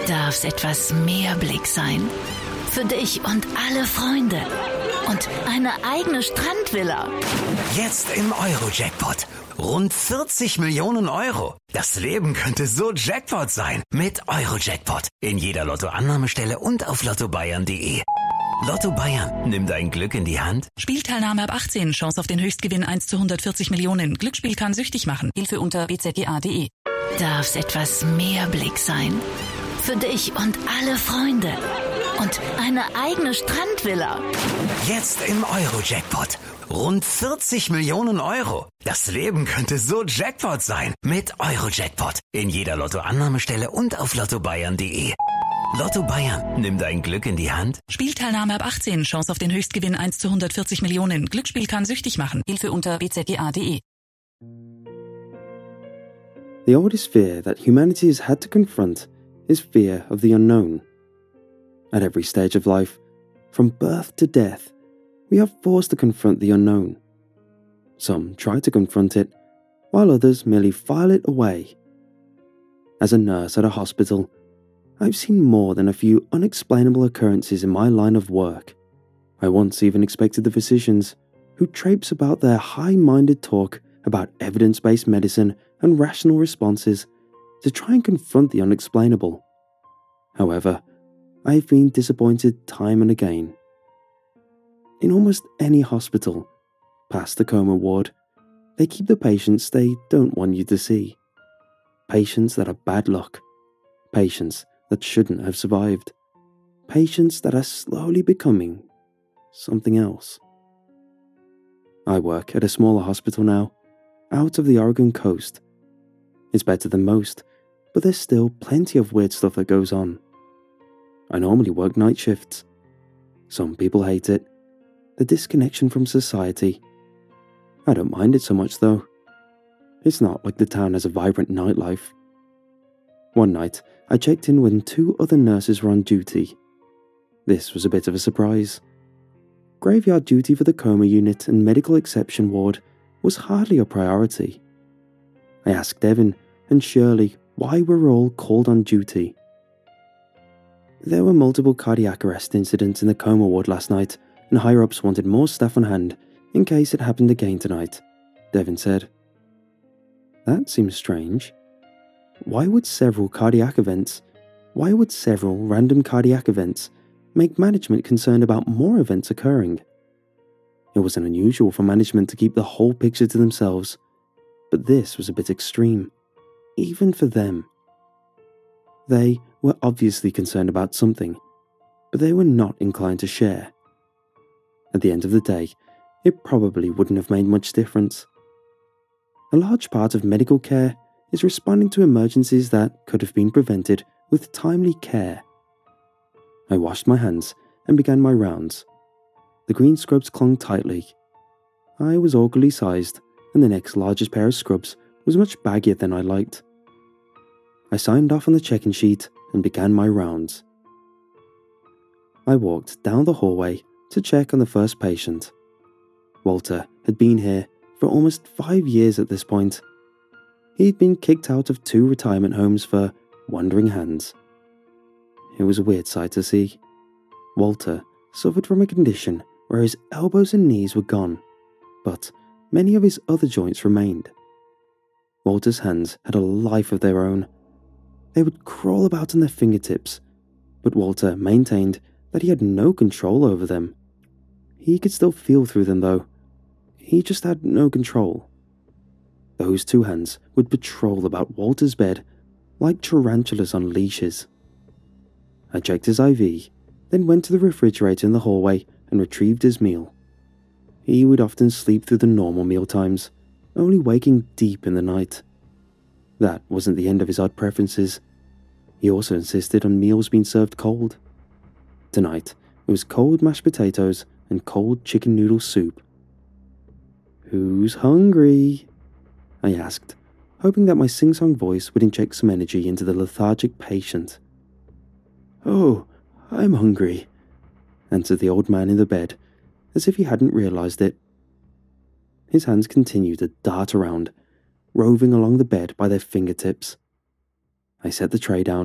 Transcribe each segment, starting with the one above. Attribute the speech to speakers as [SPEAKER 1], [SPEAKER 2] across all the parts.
[SPEAKER 1] Darf es etwas mehr Blick sein? Für dich und alle Freunde. Und eine eigene Strandvilla.
[SPEAKER 2] Jetzt im Euro-Jackpot. Rund 40 Millionen Euro. Das Leben könnte so Jackpot sein. Mit Euro-Jackpot. In jeder Lottoannahmestelle und auf lottobayern.de. Lotto Bayern, nimm dein Glück in die Hand.
[SPEAKER 3] Spielteilnahme ab 18, Chance auf den Höchstgewinn 1 zu 140 Millionen. Glücksspiel kann süchtig machen. Hilfe unter bzga.de.
[SPEAKER 1] Darf es etwas mehr Blick sein? Für dich und alle Freunde. Und eine eigene Strandvilla.
[SPEAKER 2] Jetzt im Euro-Jackpot. Rund 40 Millionen Euro. Das Leben könnte so Jackpot sein. Mit Euro-Jackpot. In jeder Lottoannahmestelle und auf lottobayern.de. Lotto Bayern, nimm dein Glück in die Hand.
[SPEAKER 3] Spielteilnahme ab 18, Chance auf den Höchstgewinn 1 zu 140 Millionen. Glücksspiel kann süchtig machen. Hilfe unter bzga.de.
[SPEAKER 4] The oldest fear that humanity has had to confront is fear of the unknown. At every stage of life, from birth to death, we are forced to confront the unknown. Some try to confront it, while others merely file it away. As a nurse at a hospital, I've seen more than a few unexplainable occurrences in my line of work. I once even expected the physicians, who traipse about their high-minded talk about evidence-based medicine and rational responses, to try and confront the unexplainable. However, I have been disappointed time and again. In almost any hospital, past the coma ward, they keep the patients they don't want you to see. Patients that are bad luck. Patients that shouldn't have survived. Patients that are slowly becoming something else. I work at a smaller hospital now, out of the Oregon coast. It's better than most, but there's still plenty of weird stuff that goes on. I normally work night shifts. Some people hate it. The disconnection from society. I don't mind it so much though. It's not like the town has a vibrant nightlife. One night, I checked in when 2 other nurses were on duty. This was a bit of a surprise. Graveyard duty for the coma unit and medical exception ward was hardly a priority. I asked Devin and Shirley why we were all called on duty. There were multiple cardiac arrest incidents in the coma ward last night, and higher-ups wanted more staff on hand in case it happened again tonight, Devin said. That seems strange. Why would several random cardiac events make management concerned about more events occurring? It wasn't unusual for management to keep the whole picture to themselves, but this was a bit extreme, even for them. They were obviously concerned about something, but they were not inclined to share. At the end of the day, it probably wouldn't have made much difference. A large part of medical care is responding to emergencies that could have been prevented with timely care. I washed my hands and began my rounds. The green scrubs clung tightly. I was awkwardly sized, and the next largest pair of scrubs was much baggier than I liked. I signed off on the check-in sheet and began my rounds. I walked down the hallway to check on the first patient. Walter had been here for almost 5 years at this point. He'd been kicked out of 2 retirement homes for wandering hands. It was a weird sight to see. Walter suffered from a condition where his elbows and knees were gone, but many of his other joints remained. Walter's hands had a life of their own. They would crawl about on their fingertips, but Walter maintained that he had no control over them. He could still feel through them though. He just had no control. Those 2 hands would patrol about Walter's bed like tarantulas on leashes. I checked his IV, then went to the refrigerator in the hallway and retrieved his meal. He would often sleep through the normal meal times, only waking deep in the night. That wasn't the end of his odd preferences. He also insisted on meals being served cold. Tonight, it was cold mashed potatoes and cold chicken noodle soup. "Who's hungry?" I asked, hoping that my sing-song voice would inject some energy into the lethargic patient. "Oh, I'm hungry," answered the old man in the bed, as if he hadn't realized it. His hands continued to dart around, roving along the bed by their fingertips. I set the tray down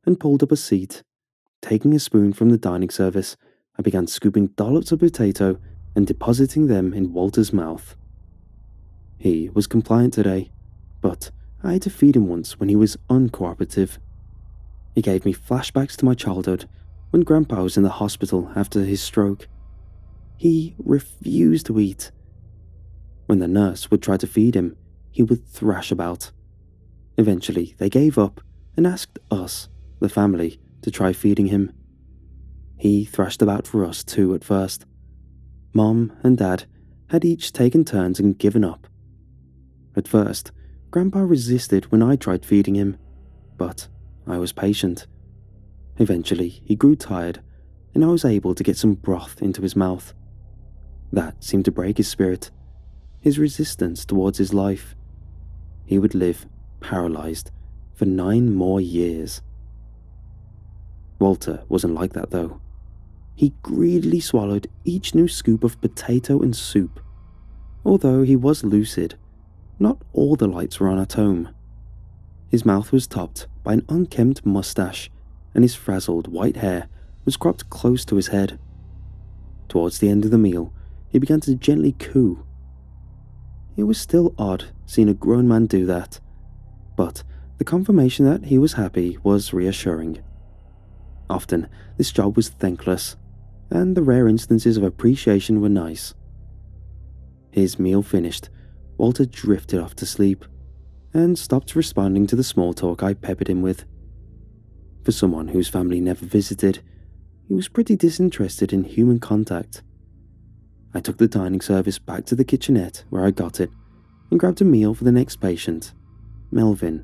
[SPEAKER 4] and pulled up a seat. Taking a spoon from the dining service, I began scooping dollops of potato and depositing them in Walter's mouth. He was compliant today, but I had to feed him once when he was uncooperative. It gave me flashbacks to my childhood when Grandpa was in the hospital after his stroke. He refused to eat. When the nurse would try to feed him, he would thrash about. Eventually, they gave up and asked us, the family, to try feeding him. He thrashed about for us too at first. Mom and Dad had each taken turns and given up. At first, Grandpa resisted when I tried feeding him, but I was patient. Eventually, he grew tired, and I was able to get some broth into his mouth. That seemed to break his spirit, his resistance towards his life. He would live paralyzed for 9 more years. Walter wasn't like that though. He greedily swallowed each new scoop of potato and soup. Although he was lucid, not all the lights were on at home. His mouth was topped by an unkempt mustache, and his frazzled white hair was cropped close to his head. Towards the end of the meal, he began to gently coo. It was still odd seeing a grown man do that, but the confirmation that he was happy was reassuring. Often, this job was thankless, and the rare instances of appreciation were nice. His meal finished, Walter drifted off to sleep, and stopped responding to the small talk I peppered him with. For someone whose family never visited, he was pretty disinterested in human contact. I took the dining service back to the kitchenette where I got it, and grabbed a meal for the next patient, Melvin.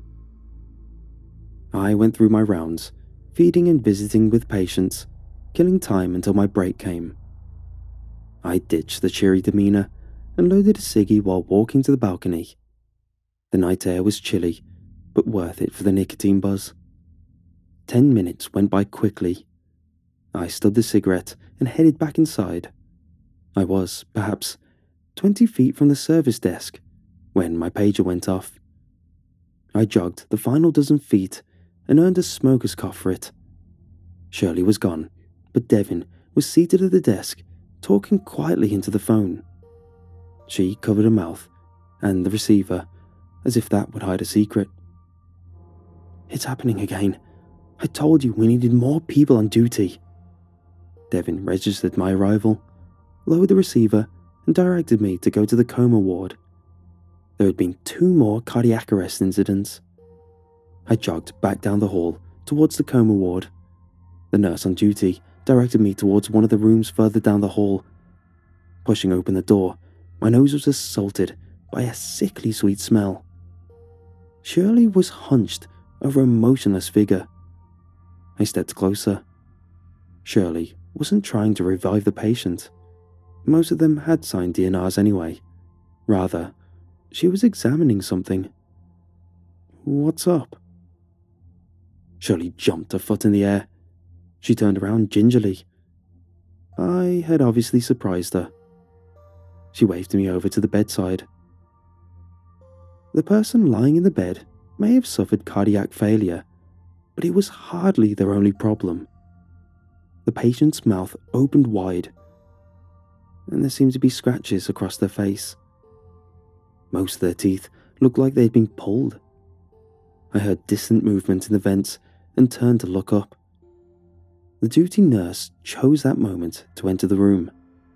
[SPEAKER 4] I went through my rounds, feeding and visiting with patients, killing time until my break came. I ditched the cheery demeanour and loaded a ciggy while walking to the balcony. The night air was chilly, but worth it for the nicotine buzz. 10 minutes went by quickly. I stubbed the cigarette and headed back inside. I was, perhaps, 20 feet from the service desk when my pager went off. I jogged the final dozen feet and earned a smoker's cough for it. Shirley was gone, but Devin was seated at the desk, talking quietly into the phone. She covered her mouth and the receiver, as if that would hide a secret. "It's happening again. I told you we needed more people on duty." Devin registered my arrival, lowered the receiver, and directed me to go to the coma ward. There had been 2 more cardiac arrest incidents. I jogged back down the hall towards the coma ward. The nurse on duty directed me towards one of the rooms further down the hall. Pushing open the door, my nose was assaulted by a sickly sweet smell. Shirley was hunched over a motionless figure. I stepped closer. Shirley wasn't trying to revive the patient. Most of them had signed DNRs anyway. Rather, she was examining something. "What's up?" Shirley jumped a foot in the air. She turned around gingerly. I had obviously surprised her. She waved me over to the bedside. The person lying in the bed may have suffered cardiac failure, but it was hardly their only problem. The patient's mouth opened wide, and there seemed to be scratches across their face. Most of their teeth looked like they had been pulled. I heard distant movement in the vents and turned to look up. The duty nurse chose that moment to enter the room.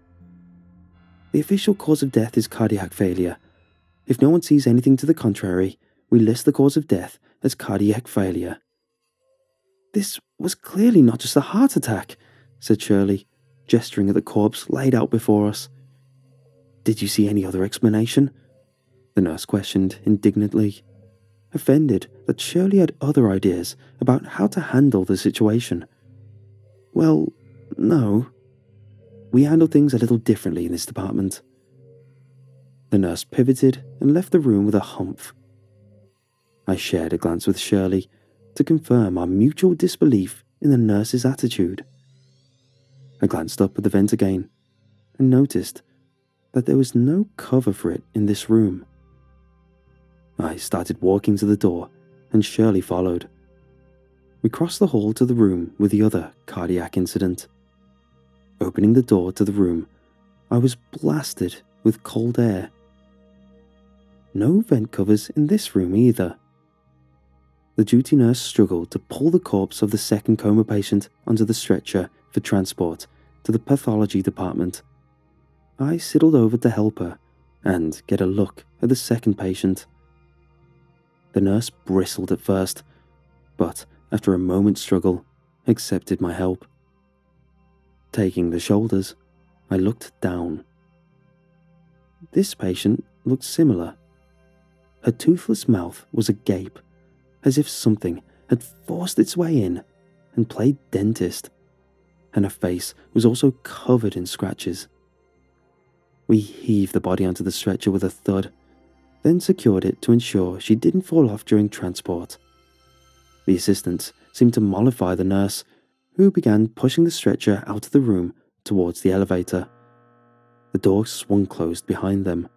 [SPEAKER 4] "The official cause of death is cardiac failure. If no one sees anything to the contrary, we list the cause of death as cardiac failure." "This was clearly not just a heart attack," said Shirley, gesturing at the corpse laid out before us. "Did you see any other explanation?" the nurse questioned indignantly, offended that Shirley had other ideas about how to handle the situation. "Well, no. We handle things a little differently in this department." The nurse pivoted and left the room with a humph. I shared a glance with Shirley to confirm our mutual disbelief in the nurse's attitude. I glanced up at the vent again and noticed that there was no cover for it in this room. I started walking to the door and Shirley followed. We crossed the hall to the room with the other cardiac incident. Opening the door to the room, I was blasted with cold air. No vent covers in this room either. The duty nurse struggled to pull the corpse of the second coma patient onto the stretcher for transport to the pathology department. I sidled over to help her and get a look at the second patient. The nurse bristled at first, but after a moment's struggle, accepted my help. Taking the shoulders, I looked down. This patient looked similar. Her toothless mouth was agape, as if something had forced its way in and played dentist, and her face was also covered in scratches. We heaved the body onto the stretcher with a thud, then secured it to ensure she didn't fall off during transport. The assistants seemed to mollify the nurse, who began pushing the stretcher out of the room towards the elevator. The door swung closed behind them.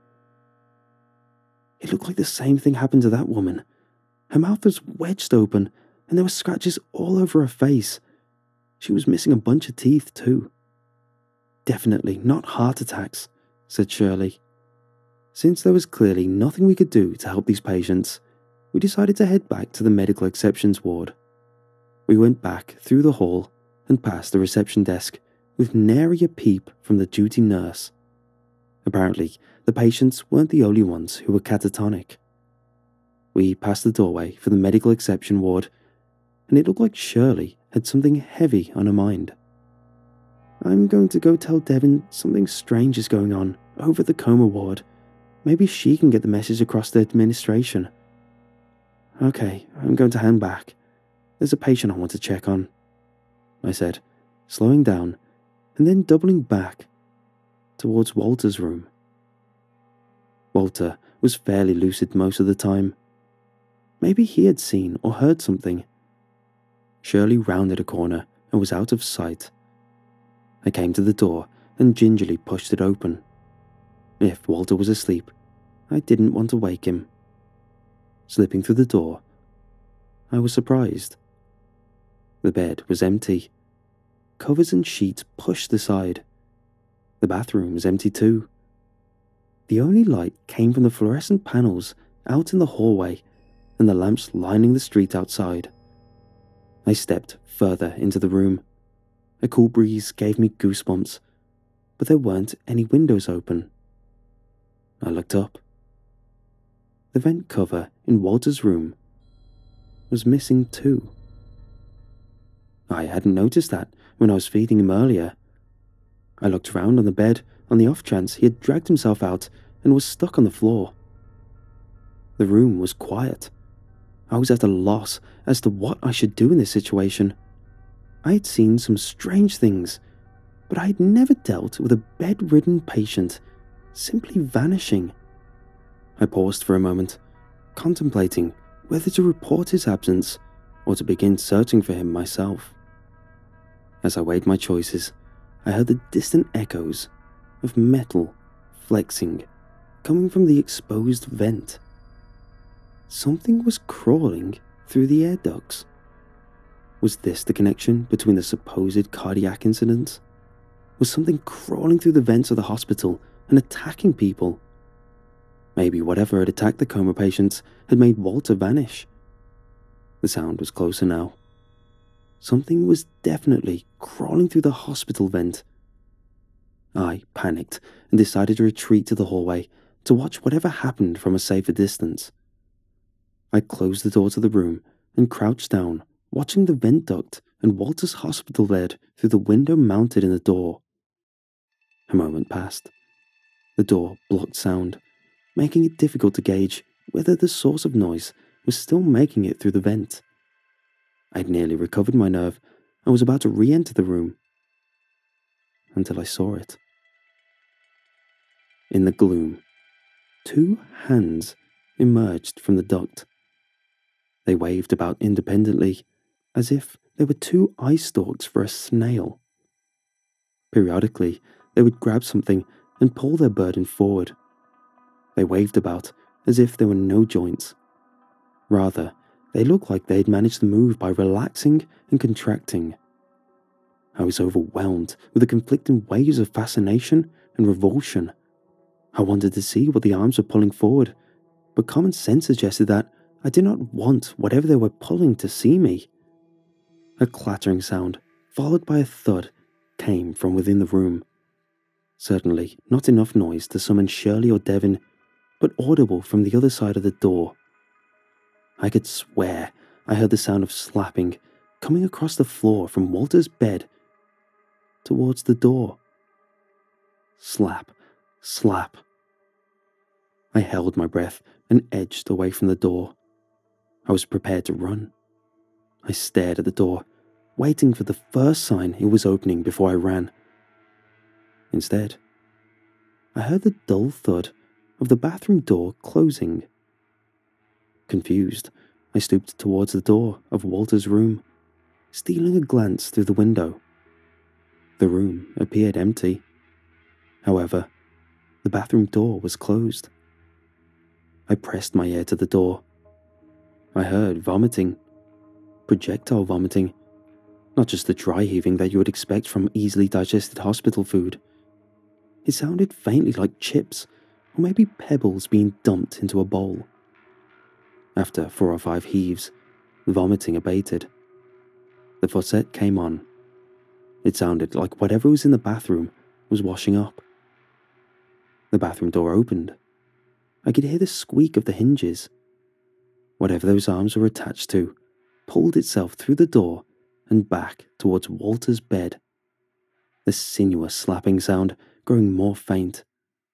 [SPEAKER 4] It looked like the same thing happened to that woman. Her mouth was wedged open, and there were scratches all over her face. She was missing a bunch of teeth too. Definitely not heart attacks, said Shirley. Since there was clearly nothing we could do to help these patients, we decided to head back to the medical exceptions ward. We went back through the hall and past the reception desk with nary a peep from the duty nurse. Apparently, the patients weren't the only ones who were catatonic. We passed the doorway for the medical exception ward, and it looked like Shirley had something heavy on her mind. I'm going to go tell Devin something strange is going on over at the coma ward. Maybe she can get the message across to administration. Okay, I'm going to hang back. There's a patient I want to check on, I said, slowing down and then doubling back towards Walter's room. Walter was fairly lucid most of the time. Maybe he had seen or heard something. Shirley rounded a corner and was out of sight. I came to the door and gingerly pushed it open. If Walter was asleep, I didn't want to wake him. Slipping through the door, I was surprised. The bed was empty. Covers and sheets pushed aside. The bathroom was empty too. The only light came from the fluorescent panels out in the hallway and the lamps lining the street outside. I stepped further into the room. A cool breeze gave me goosebumps, but there weren't any windows open. I looked up. The vent cover in Walter's room was missing too. I hadn't noticed that when I was feeding him earlier. I looked around on the bed on the off chance he had dragged himself out and was stuck on the floor. The room was quiet. I was at a loss as to what I should do in this situation. I had seen some strange things, but I had never dealt with a bedridden patient simply vanishing. I paused for a moment, contemplating whether to report his absence or to begin searching for him myself. As I weighed my choices, I heard the distant echoes of metal flexing coming from the exposed vent. Something was crawling through the air ducts. Was this the connection between the supposed cardiac incidents? Was something crawling through the vents of the hospital and attacking people? Maybe whatever had attacked the coma patients had made Walter vanish. The sound was closer now. Something was definitely crawling through the hospital vent. I panicked and decided to retreat to the hallway to watch whatever happened from a safer distance. I closed the door to the room and crouched down, watching the vent duct and Walter's hospital bed through the window mounted in the door. A moment passed. The door blocked sound, making it difficult to gauge whether the source of noise was still making it through the vent. I'd nearly recovered my nerve and was about to re-enter the room until I saw it. In the gloom, 2 hands emerged from the duct. They waved about independently, as if they were 2 eye stalks for a snail. Periodically, they would grab something and pull their burden forward. They waved about as if there were no joints. Rather, They looked like they'd managed to move by relaxing and contracting. I was overwhelmed with the conflicting waves of fascination and revulsion. I wanted to see what the arms were pulling forward, but common sense suggested that I did not want whatever they were pulling to see me. A clattering sound, followed by a thud, came from within the room. Certainly not enough noise to summon Shirley or Devin, but audible from the other side of the door. I could swear I heard the sound of slapping coming across the floor from Walter's bed towards the door. Slap, slap. I held my breath and edged away from the door. I was prepared to run. I stared at the door, waiting for the first sign it was opening before I ran. Instead, I heard the dull thud of the bathroom door closing. Confused, I stooped towards the door of Walter's room, stealing a glance through the window. The room appeared empty. However, the bathroom door was closed. I pressed my ear to the door. I heard vomiting. Projectile vomiting. Not just the dry heaving that you would expect from easily digested hospital food. It sounded faintly like chips, or maybe pebbles being dumped into a bowl. After 4 or 5 heaves, the vomiting abated. The faucet came on. It sounded like whatever was in the bathroom was washing up. The bathroom door opened. I could hear the squeak of the hinges. Whatever those arms were attached to pulled itself through the door and back towards Walter's bed, the sinuous slapping sound growing more faint.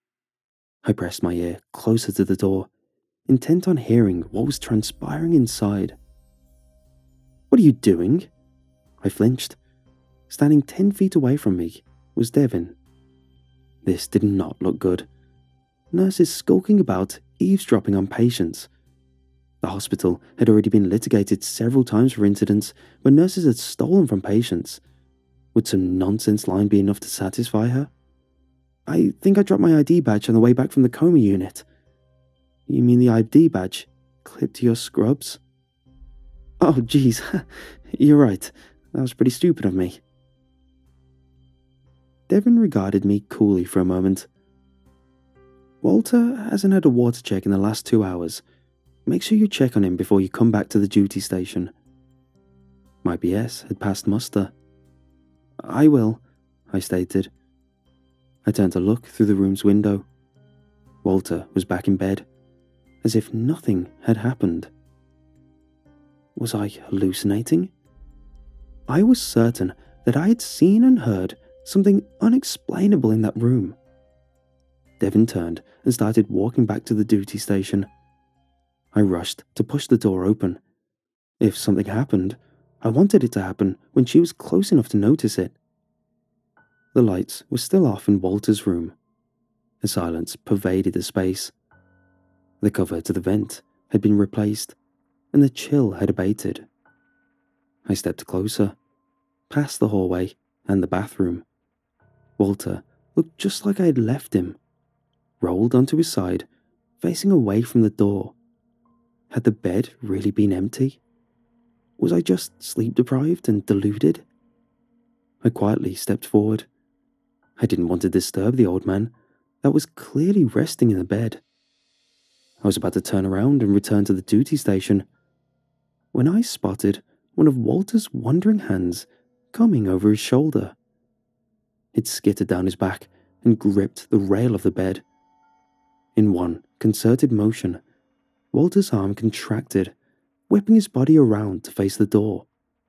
[SPEAKER 4] I pressed my ear closer to the door, intent on hearing what was transpiring inside. "What are you doing?" I flinched. Standing 10 feet away from me was Devin. This did not look good. Nurses skulking about, eavesdropping on patients. The hospital had already been litigated several times for incidents where nurses had stolen from patients. Would some nonsense line be enough to satisfy her? "I think I dropped my ID badge on the way back from the coma unit." "You mean the ID badge clipped to your scrubs?" "Oh, geez, you're right. That was pretty stupid of me." Devin regarded me coolly for a moment. "Walter hasn't had a water check in the last 2 hours. Make sure you check on him before you come back to the duty station." My BS had passed muster. "I will," I stated. I turned to look through the room's window. Walter was back in bed, as if nothing had happened. Was I hallucinating? I was certain that I had seen and heard something unexplainable in that room. Devin turned and started walking back to the duty station. I rushed to push the door open. If something happened, I wanted it to happen when she was close enough to notice it. The lights were still off in Walter's room. A silence pervaded the space. The cover to the vent had been replaced, and the chill had abated. I stepped closer, past the hallway and the bathroom. Walter looked just like I had left him, rolled onto his side, facing away from the door. Had the bed really been empty? Was I just sleep-deprived and deluded? I quietly stepped forward. I didn't want to disturb the old man that was clearly resting in the bed. I was about to turn around and return to the duty station when I spotted one of Walter's wandering hands coming over his shoulder. It skittered down his back and gripped the rail of the bed. In one concerted motion, Walter's arm contracted, whipping his body around to face the door.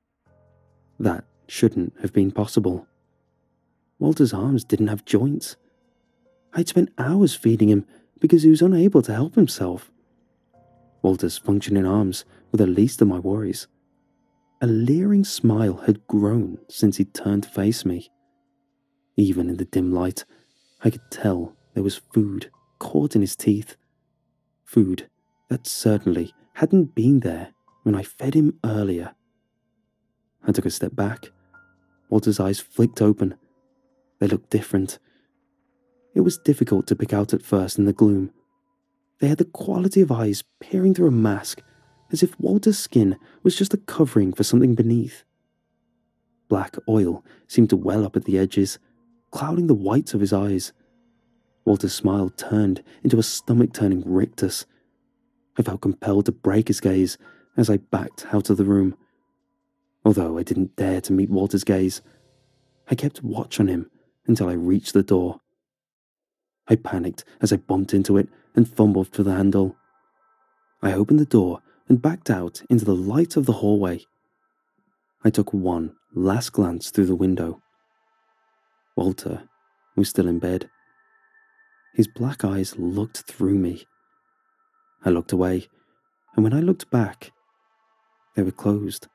[SPEAKER 4] That shouldn't have been possible. Walter's arms didn't have joints. I'd spent hours feeding him because he was unable to help himself. Walter's functioning arms were the least of my worries. A leering smile had grown since he'd turned to face me. Even in the dim light, I could tell there was food caught in his teeth. Food that certainly hadn't been there when I fed him earlier. I took a step back. Walter's eyes flicked open. They looked different. It was difficult to pick out at first in the gloom. They had the quality of eyes peering through a mask as if Walter's skin was just a covering for something beneath. Black oil seemed to well up at the edges, clouding the whites of his eyes. Walter's smile turned into a stomach-turning rictus. I felt compelled to break his gaze as I backed out of the room. Although I didn't dare to meet Walter's gaze, I kept watch on him until I reached the door. I panicked as I bumped into it and fumbled for the handle. I opened the door and backed out into the light of the hallway. I took one last glance through the window. Walter was still in bed. His black eyes looked through me. I looked away, and when I looked back, they were closed.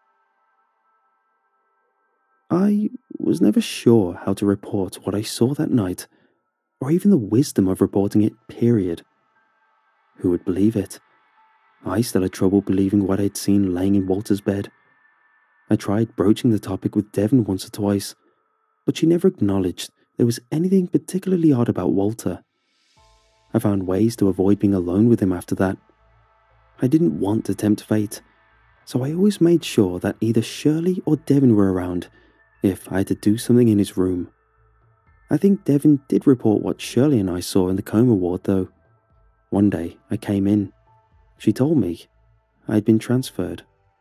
[SPEAKER 4] I was never sure how to report what I saw that night, or even the wisdom of reporting it, period. Who would believe it? I still had trouble believing what I'd seen laying in Walter's bed. I tried broaching the topic with Devon once or twice, but she never acknowledged there was anything particularly odd about Walter. I found ways to avoid being alone with him after that. I didn't want to tempt fate, so I always made sure that either Shirley or Devon were around if I had to do something in his room. I think Devon did report what Shirley and I saw in the coma ward, though. One day I came in. She told me I had been transferred.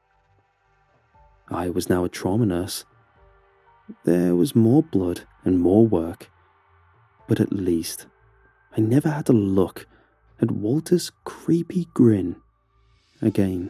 [SPEAKER 4] I was now a trauma nurse. There was more blood and more work, but at least I never had to look at Walter's creepy grin again.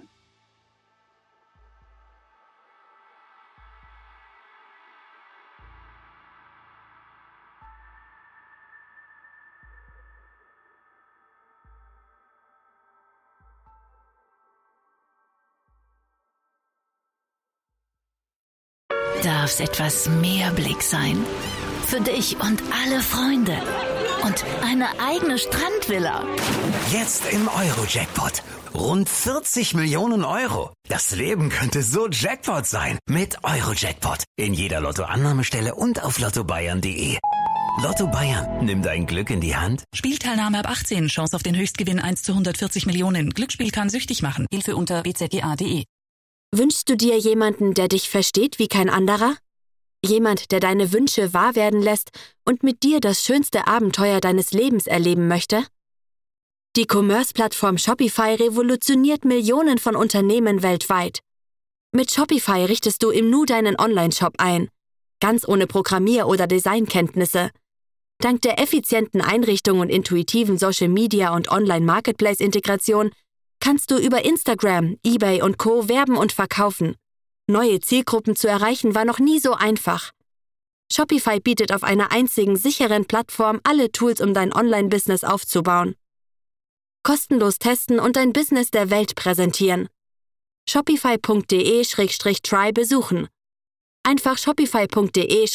[SPEAKER 1] Darf es etwas mehr Blick sein? Für dich und alle Freunde. Und eine eigene Strandvilla.
[SPEAKER 2] Jetzt im Euro-Jackpot. Rund 40 Millionen Euro. Das Leben könnte so Jackpot sein. Mit Euro-Jackpot. In jeder Lottoannahmestelle und auf lottobayern.de. Lotto Bayern, nimm dein Glück in die Hand.
[SPEAKER 3] Spielteilnahme ab 18, Chance auf den Höchstgewinn 1:140 Millionen. Glücksspiel kann süchtig machen. Hilfe unter bzga.de.
[SPEAKER 5] Wünschst du dir jemanden, der dich versteht wie kein anderer? Jemand, der deine Wünsche wahr werden lässt und mit dir das schönste Abenteuer deines Lebens erleben möchte? Die Commerce-Plattform Shopify revolutioniert Millionen von Unternehmen weltweit. Mit Shopify richtest du im Nu deinen Online-Shop ein. Ganz ohne Programmier- oder Designkenntnisse. Dank der effizienten Einrichtung und intuitiven Social-Media- und Online-Marketplace-Integration kannst du über Instagram, eBay und Co. werben und verkaufen. Neue Zielgruppen zu erreichen war noch nie so einfach. Shopify bietet auf einer einzigen sicheren Plattform alle Tools, um dein Online-Business aufzubauen. Kostenlos testen und dein Business der Welt präsentieren. Shopify.de/try besuchen. Einfach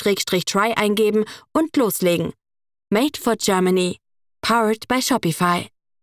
[SPEAKER 5] shopify.de/try eingeben und loslegen. Made for Germany. Powered by Shopify.